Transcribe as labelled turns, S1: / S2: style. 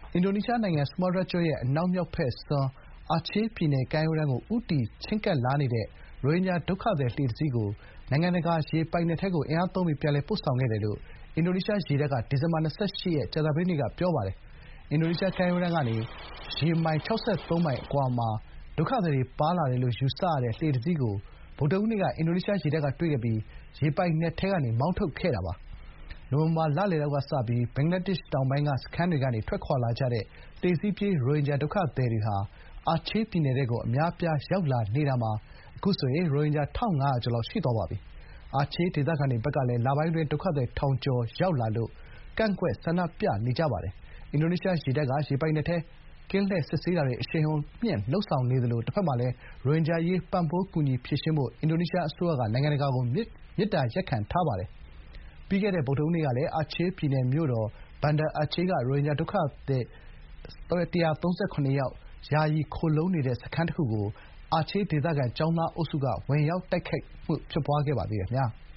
S1: အင်ဒိုနီးရှားနိုင်ငံ ဆူမားတြားကျွန်းရဲ့အနောက်မြောက်ဘက်စွန်း အာချေးပြည်နယ်ကမ်းရိုးတန်းကိုဦးတည်ချဥ်းကပ်လာနေတဲ့ရိုဟင်ဂျာဒုက္ခသည်လှေတစီးကို နိုင်ငံတကာရေပိုင်နက်ထဲကို အင်အားသုံးပြီးပြန်လည်ပို့ဆောင်ခဲ့တယ်လို့ အင်ဒိုနီးရှားရေတပ်က ဒီဇင်ဘာ ၂၈ ရက် ကြာသပတေးနေ့က ပြောပါတယ်။ အင်ဒိုနီးရှားကမ်းရိုးတန်းကနေ ရေမိုင် ၆၃ မိုင်အကွာမှာ ဒုက္ခသည်တွေပါလာတယ်လို့ယူဆရတဲ့လှေတစီးကို ဗုဒ္ဓဟူးနေ့က အင်ဒိုနီးရှားရေတပ်ကတွေ့ခဲ့ပြီး ရေပိုင်နက်ထဲကနေ မောင်းထုတ်ခဲ့တာပါ။ နိုဝင်ဘာလလယ်လောက်ကစပြီး ဘင်္ဂလားဒေ့ရှ်တောင်ပိုင်းကစခန်းတွေကနေ ထွက်ခွာလာကြတဲ့ လှေစီးပြေးရိုဟင်ဂျာဒုက္ခသည်တွေဟာ အာချေးပြည်နယ်ထဲကို အများအပြားရောက်လာနေတာမှာ အခုဆိုရင် ရိုဟင်ဂျာ ၁,၅၀၀ ကျော်လောက်ရှိသွားပါပြီ။ အာချေးဒေသခံတွေဘက်ကလည်း လပိုင်းအတွင်း ဒုက္ခသည်ထောင်ကျော်ရောက်လာလို့ ကန့်ကွက်ဆန္ဒပြနေကြပါတယ်။ အင်ဒိုနီးရှားရေတပ်က ရေပိုင်နက်ထဲ ကင်းလှည့်စစ်ဆေးတာတွေ အရှိန်မြှင့်လုပ်ဆောင်နေသလို တဘက်မှာလည်း ရိုဟင်ဂျာအရေး ပံ့ပိုးကူညီဖြေရှင်းဖို့ အင်ဒိုနီးရှားအစိုးရက နိုင်ငံတကာကို မေတ္တာရပ်ခံထားပါတယ်။ ပြီးခဲ့တဲ့ ဗုဒ္ဓဟူးနေ့ကလည်း အာချေးပြည်နယ်မြို့တော် ဘန်ဒါအာချေးက ရိုဟင်ဂျာဒုက္ခသည် ၁၃၇ ယောက် ယာယီခိုလှုံနေတဲ့စခန်းတခုကို အာချေးဒေသခံကျောင်းသားအုပ်စုက ဝင်ရောက်တိုက်ခိုက်ခဲ့ပါသေးတယ်ခင်ဗျာ။